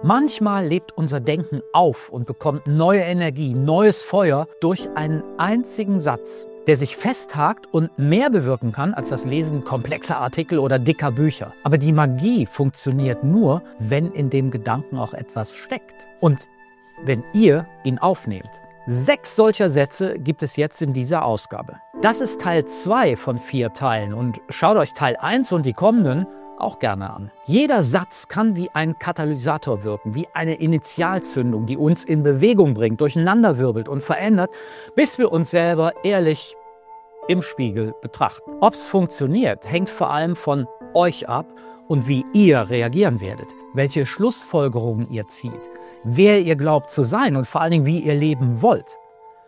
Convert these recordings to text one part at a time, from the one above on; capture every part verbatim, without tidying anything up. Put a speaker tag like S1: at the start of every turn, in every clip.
S1: Manchmal lebt unser Denken auf und bekommt neue Energie, neues Feuer durch einen einzigen Satz, der sich festhakt und mehr bewirken kann als das Lesen komplexer Artikel oder dicker Bücher. Aber die Magie funktioniert nur, wenn in dem Gedanken auch etwas steckt und wenn ihr ihn aufnehmt. Sechs solcher Sätze gibt es jetzt in dieser Ausgabe. Das ist Teil zwei von vier Teilen und schaut euch Teil eins und die kommenden auch gerne an. Jeder Satz kann wie ein Katalysator wirken, wie eine Initialzündung, die uns in Bewegung bringt, durcheinanderwirbelt und verändert, bis wir uns selber ehrlich im Spiegel betrachten. Ob es funktioniert, hängt vor allem von euch ab und wie ihr reagieren werdet, welche Schlussfolgerungen ihr zieht, wer ihr glaubt zu sein und vor allen Dingen, wie ihr leben wollt.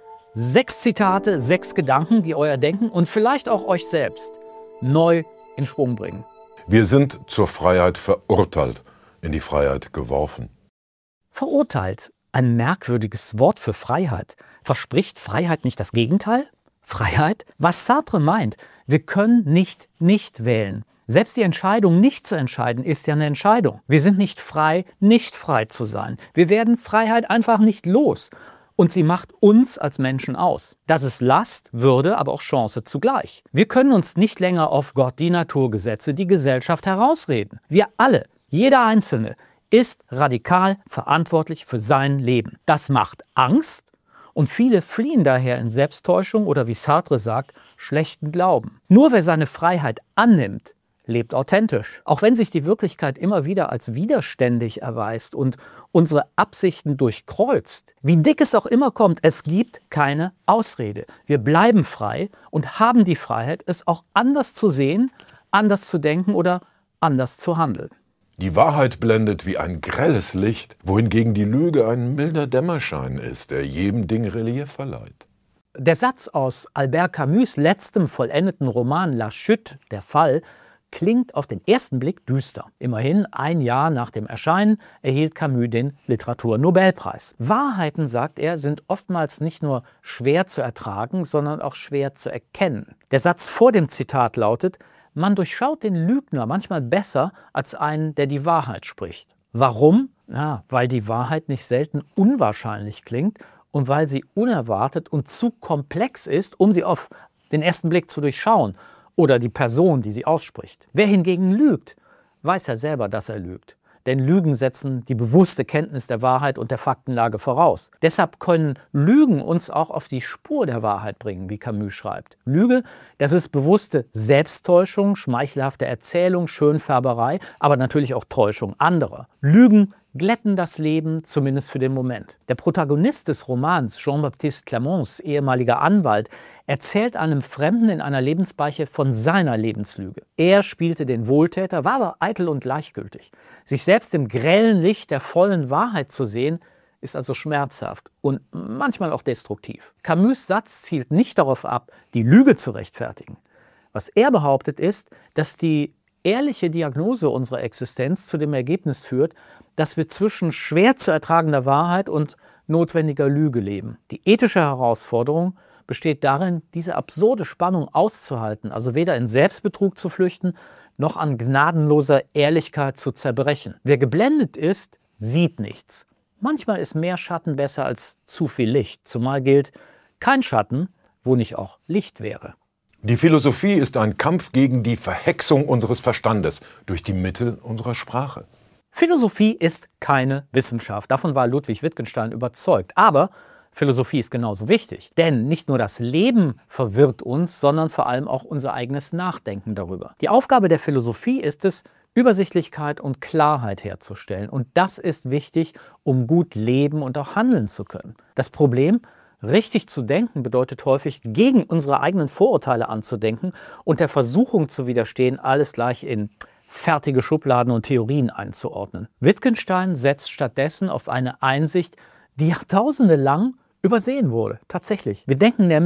S1: Sechs Zitate, sechs Gedanken, die euer Denken und vielleicht auch euch selbst neu in Schwung bringen.
S2: Wir sind zur Freiheit verurteilt, in die Freiheit geworfen.
S1: Verurteilt, ein merkwürdiges Wort für Freiheit. Verspricht Freiheit nicht das Gegenteil? Freiheit? Was Sartre meint, wir können nicht nicht wählen. Selbst die Entscheidung, nicht zu entscheiden, ist ja eine Entscheidung. Wir sind nicht frei, nicht frei zu sein. Wir werden Freiheit einfach nicht los. Und sie macht uns als Menschen aus. Das ist Last, Würde, aber auch Chance zugleich. Wir können uns nicht länger auf Gott, die Naturgesetze, die Gesellschaft herausreden. Wir alle, jeder Einzelne, ist radikal verantwortlich für sein Leben. Das macht Angst und viele fliehen daher in Selbsttäuschung oder, wie Sartre sagt, schlechten Glauben. Nur wer seine Freiheit annimmt, lebt authentisch. Auch wenn sich die Wirklichkeit immer wieder als widerständig erweist und unsere Absichten durchkreuzt. Wie dick es auch immer kommt, es gibt keine Ausrede. Wir bleiben frei und haben die Freiheit, es auch anders zu sehen, anders zu denken oder anders zu handeln.
S2: Die Wahrheit blendet wie ein grelles Licht, wohingegen die Lüge ein milder Dämmerschein ist, der jedem Ding Relief verleiht.
S1: Der Satz aus Albert Camus' letztem vollendeten Roman La Chute, der Fall, klingt auf den ersten Blick düster. Immerhin, ein Jahr nach dem Erscheinen erhielt Camus den Literaturnobelpreis. Wahrheiten, sagt er, sind oftmals nicht nur schwer zu ertragen, sondern auch schwer zu erkennen. Der Satz vor dem Zitat lautet: Man durchschaut den Lügner manchmal besser als einen, der die Wahrheit spricht. Warum? Ja, weil die Wahrheit nicht selten unwahrscheinlich klingt und weil sie unerwartet und zu komplex ist, um sie auf den ersten Blick zu durchschauen. Oder die Person, die sie ausspricht. Wer hingegen lügt, weiß ja selber, dass er lügt. Denn Lügen setzen die bewusste Kenntnis der Wahrheit und der Faktenlage voraus. Deshalb können Lügen uns auch auf die Spur der Wahrheit bringen, wie Camus schreibt. Lüge, das ist bewusste Selbsttäuschung, schmeichelhafte Erzählung, Schönfärberei, aber natürlich auch Täuschung anderer. Lügen glätten das Leben, zumindest für den Moment. Der Protagonist des Romans, Jean-Baptiste Clermonts, ehemaliger Anwalt, erzählt einem Fremden in einer Lebensbeiche von seiner Lebenslüge. Er spielte den Wohltäter, war aber eitel und gleichgültig. Sich selbst im grellen Licht der vollen Wahrheit zu sehen, ist also schmerzhaft und manchmal auch destruktiv. Camus' Satz zielt nicht darauf ab, die Lüge zu rechtfertigen. Was er behauptet ist, dass die ehrliche Diagnose unserer Existenz zu dem Ergebnis führt, dass wir zwischen schwer zu ertragender Wahrheit und notwendiger Lüge leben. Die ethische Herausforderung besteht darin, diese absurde Spannung auszuhalten, also weder in Selbstbetrug zu flüchten, noch an gnadenloser Ehrlichkeit zu zerbrechen. Wer geblendet ist, sieht nichts. Manchmal ist mehr Schatten besser als zu viel Licht, zumal gilt, kein Schatten, wo nicht auch Licht wäre.
S2: Die Philosophie ist ein Kampf gegen die Verhexung unseres Verstandes durch die Mittel unserer Sprache.
S1: Philosophie ist keine Wissenschaft, davon war Ludwig Wittgenstein überzeugt. Aber Philosophie ist genauso wichtig, denn nicht nur das Leben verwirrt uns, sondern vor allem auch unser eigenes Nachdenken darüber. Die Aufgabe der Philosophie ist es, Übersichtlichkeit und Klarheit herzustellen. Und das ist wichtig, um gut leben und auch handeln zu können. Das Problem: Richtig zu denken bedeutet häufig, gegen unsere eigenen Vorurteile anzudenken und der Versuchung zu widerstehen, alles gleich in fertige Schubladen und Theorien einzuordnen. Wittgenstein setzt stattdessen auf eine Einsicht, die Jahrtausende lang übersehen wurde. Tatsächlich. Wir denken nämlich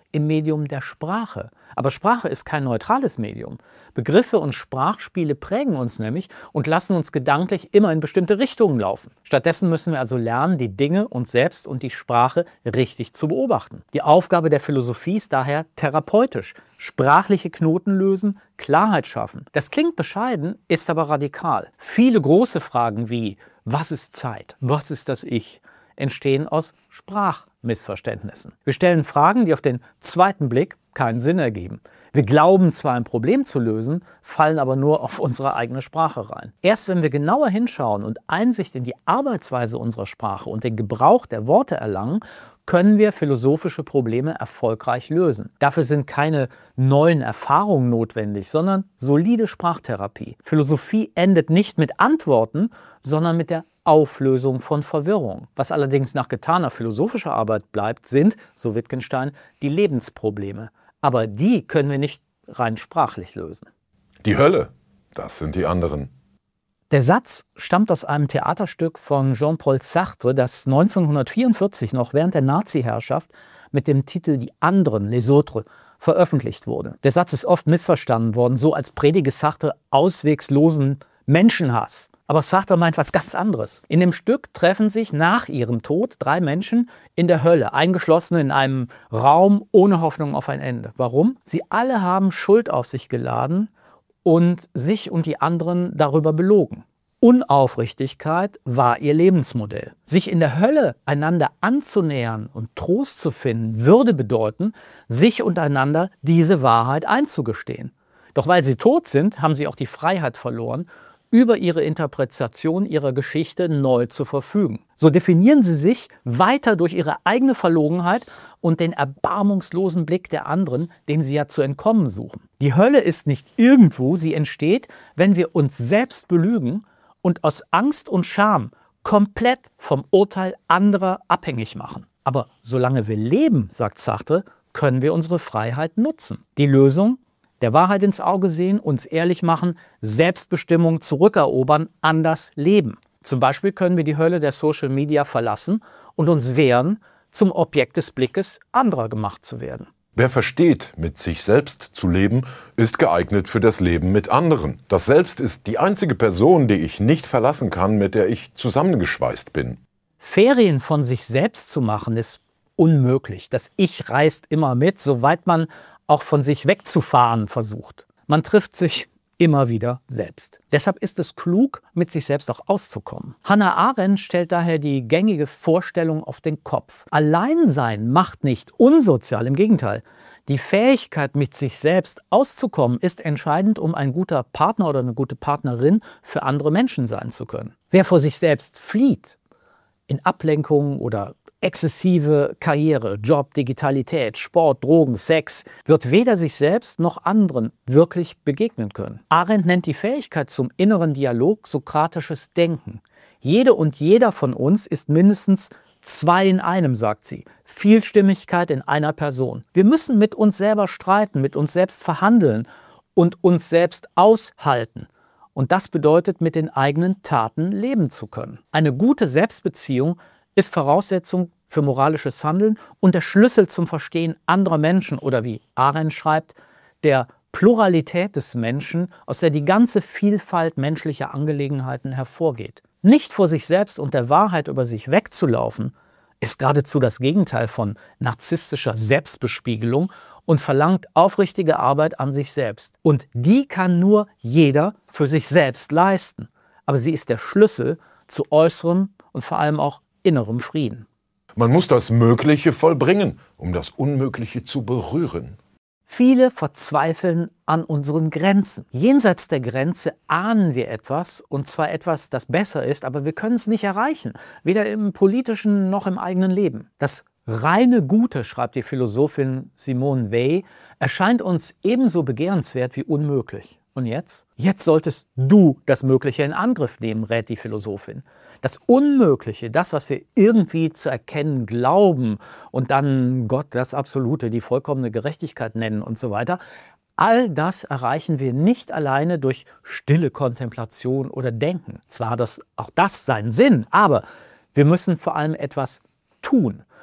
S1: im Medium der Sprache. Aber Sprache ist kein neutrales Medium. Begriffe und Sprachspiele prägen uns nämlich und lassen uns gedanklich immer in bestimmte Richtungen laufen. Stattdessen müssen wir also lernen, die Dinge, uns selbst und die Sprache richtig zu beobachten. Die Aufgabe der Philosophie ist daher therapeutisch. Sprachliche Knoten lösen, Klarheit schaffen. Das klingt bescheiden, ist aber radikal. Viele große Fragen wie: Was ist Zeit? Was ist das Ich? Entstehen aus Sprachmissverständnissen. Wir stellen Fragen, die auf den zweiten Blick keinen Sinn ergeben. Wir glauben zwar ein Problem zu lösen, fallen aber nur auf unsere eigene Sprache rein. Erst wenn wir genauer hinschauen und Einsicht in die Arbeitsweise unserer Sprache und den Gebrauch der Worte erlangen, können wir philosophische Probleme erfolgreich lösen. Dafür sind keine neuen Erfahrungen notwendig, sondern solide Sprachtherapie. Philosophie endet nicht mit Antworten, sondern mit der Auflösung von Verwirrung. Was allerdings nach getaner philosophischer Arbeit bleibt, sind, so Wittgenstein, die Lebensprobleme. Aber die können wir nicht rein sprachlich lösen.
S2: Die Hölle, das sind die anderen.
S1: Der Satz stammt aus einem Theaterstück von Jean-Paul Sartre, das neunzehnhundertvierundvierzig noch während der Nazi-Herrschaft mit dem Titel Die anderen, Les Autres, veröffentlicht wurde. Der Satz ist oft missverstanden worden, so als predige Sartre auswegslosen Menschenhass. Aber Sartre meint was ganz anderes. In dem Stück treffen sich nach ihrem Tod drei Menschen in der Hölle, eingeschlossen in einem Raum ohne Hoffnung auf ein Ende. Warum? Sie alle haben Schuld auf sich geladen und sich und die anderen darüber belogen. Unaufrichtigkeit war ihr Lebensmodell. Sich in der Hölle einander anzunähern und Trost zu finden, würde bedeuten, sich untereinander diese Wahrheit einzugestehen. Doch weil sie tot sind, haben sie auch die Freiheit verloren, über ihre Interpretation ihrer Geschichte neu zu verfügen. So definieren sie sich weiter durch ihre eigene Verlogenheit und den erbarmungslosen Blick der anderen, dem sie ja zu entkommen suchen. Die Hölle ist nicht irgendwo, sie entsteht, wenn wir uns selbst belügen und aus Angst und Scham komplett vom Urteil anderer abhängig machen. Aber solange wir leben, sagt Sartre, können wir unsere Freiheit nutzen. Die Lösung? Der Wahrheit ins Auge sehen, uns ehrlich machen, Selbstbestimmung zurückerobern, anders leben. Zum Beispiel können wir die Hölle der Social Media verlassen und uns wehren, zum Objekt des Blickes anderer gemacht zu werden.
S2: Wer versteht, mit sich selbst zu leben, ist geeignet für das Leben mit anderen. Das Selbst ist die einzige Person, die ich nicht verlassen kann, mit der ich zusammengeschweißt bin.
S1: Ferien von sich selbst zu machen, ist unmöglich. Das Ich reist immer mit, soweit man auch von sich wegzufahren versucht. Man trifft sich immer wieder selbst. Deshalb ist es klug, mit sich selbst auch auszukommen. Hannah Arendt stellt daher die gängige Vorstellung auf den Kopf. Alleinsein macht nicht unsozial, im Gegenteil. Die Fähigkeit, mit sich selbst auszukommen, ist entscheidend, um ein guter Partner oder eine gute Partnerin für andere Menschen sein zu können. Wer vor sich selbst flieht, in Ablenkung oder exzessive Karriere, Job, Digitalität, Sport, Drogen, Sex, wird weder sich selbst noch anderen wirklich begegnen können. Arendt nennt die Fähigkeit zum inneren Dialog sokratisches Denken. Jede und jeder von uns ist mindestens zwei in einem, sagt sie. Vielstimmigkeit in einer Person. Wir müssen mit uns selber streiten, mit uns selbst verhandeln und uns selbst aushalten. Und das bedeutet, mit den eigenen Taten leben zu können. Eine gute Selbstbeziehung ist Voraussetzung für moralisches Handeln und der Schlüssel zum Verstehen anderer Menschen oder, wie Arendt schreibt, der Pluralität des Menschen, aus der die ganze Vielfalt menschlicher Angelegenheiten hervorgeht. Nicht vor sich selbst und der Wahrheit über sich wegzulaufen, ist geradezu das Gegenteil von narzisstischer Selbstbespiegelung und verlangt aufrichtige Arbeit an sich selbst. Und die kann nur jeder für sich selbst leisten. Aber sie ist der Schlüssel zu äußerem und vor allem auch innerem Frieden.
S2: Man muss das Mögliche vollbringen, um das Unmögliche zu berühren.
S1: Viele verzweifeln an unseren Grenzen. Jenseits der Grenze ahnen wir etwas, und zwar etwas, das besser ist, aber wir können es nicht erreichen, weder im politischen noch im eigenen Leben. Das reine Gute, schreibt die Philosophin Simone Weil, erscheint uns ebenso begehrenswert wie unmöglich. Und jetzt? Jetzt solltest du das Mögliche in Angriff nehmen, rät die Philosophin. Das Unmögliche, das, was wir irgendwie zu erkennen glauben und dann Gott, das Absolute, die vollkommene Gerechtigkeit nennen und so weiter, all das erreichen wir nicht alleine durch stille Kontemplation oder Denken. Zwar hat das, auch das seinen Sinn, aber wir müssen vor allem etwas tun.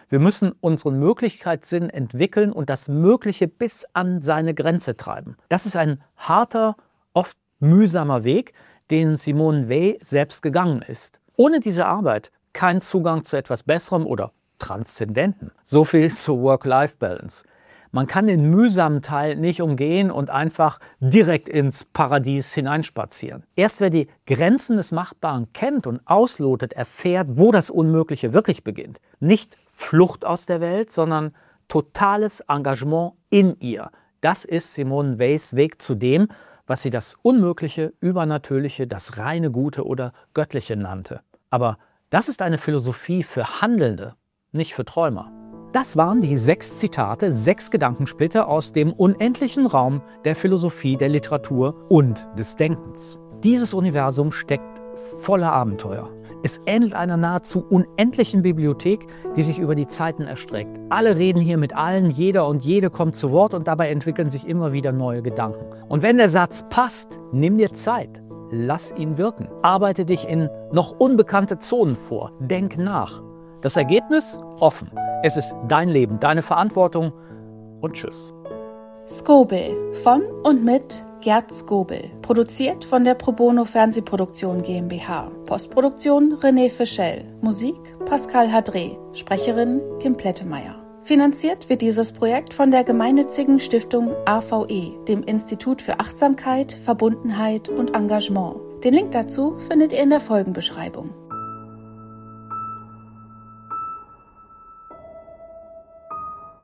S1: Wir müssen unseren Möglichkeitssinn entwickeln und das Mögliche bis an seine Grenze treiben. Das ist ein harter, oft mühsamer Weg, den Simone Weil selbst gegangen ist. Ohne diese Arbeit kein Zugang zu etwas Besserem oder Transzendentem. So viel zur Work-Life-Balance. Man kann den mühsamen Teil nicht umgehen und einfach direkt ins Paradies hineinspazieren. Erst wer die Grenzen des Machbaren kennt und auslotet, erfährt, wo das Unmögliche wirklich beginnt. Nicht Flucht aus der Welt, sondern totales Engagement in ihr. Das ist Simone Weils Weg zu dem, was sie das Unmögliche, Übernatürliche, das reine Gute oder Göttliche nannte. Aber das ist eine Philosophie für Handelnde, nicht für Träumer. Das waren die sechs Zitate, sechs Gedankensplitter aus dem unendlichen Raum der Philosophie, der Literatur und des Denkens. Dieses Universum steckt voller Abenteuer. Es ähnelt einer nahezu unendlichen Bibliothek, die sich über die Zeiten erstreckt. Alle reden hier mit allen, jeder und jede kommt zu Wort und dabei entwickeln sich immer wieder neue Gedanken. Und wenn der Satz passt, nimm dir Zeit, lass ihn wirken. Arbeite dich in noch unbekannte Zonen vor, denk nach. Das Ergebnis? Offen. Es ist dein Leben, deine Verantwortung und tschüss.
S3: Skobel von und mit Gerd Skobel. Produziert von der Pro Bono Fernsehproduktion GmbH. Postproduktion René Fischel. Musik Pascal Hadré. Sprecherin Kim Plettemeyer. Finanziert wird dieses Projekt von der gemeinnützigen Stiftung A V E, dem Institut für Achtsamkeit, Verbundenheit und Engagement. Den Link dazu findet ihr in der Folgenbeschreibung.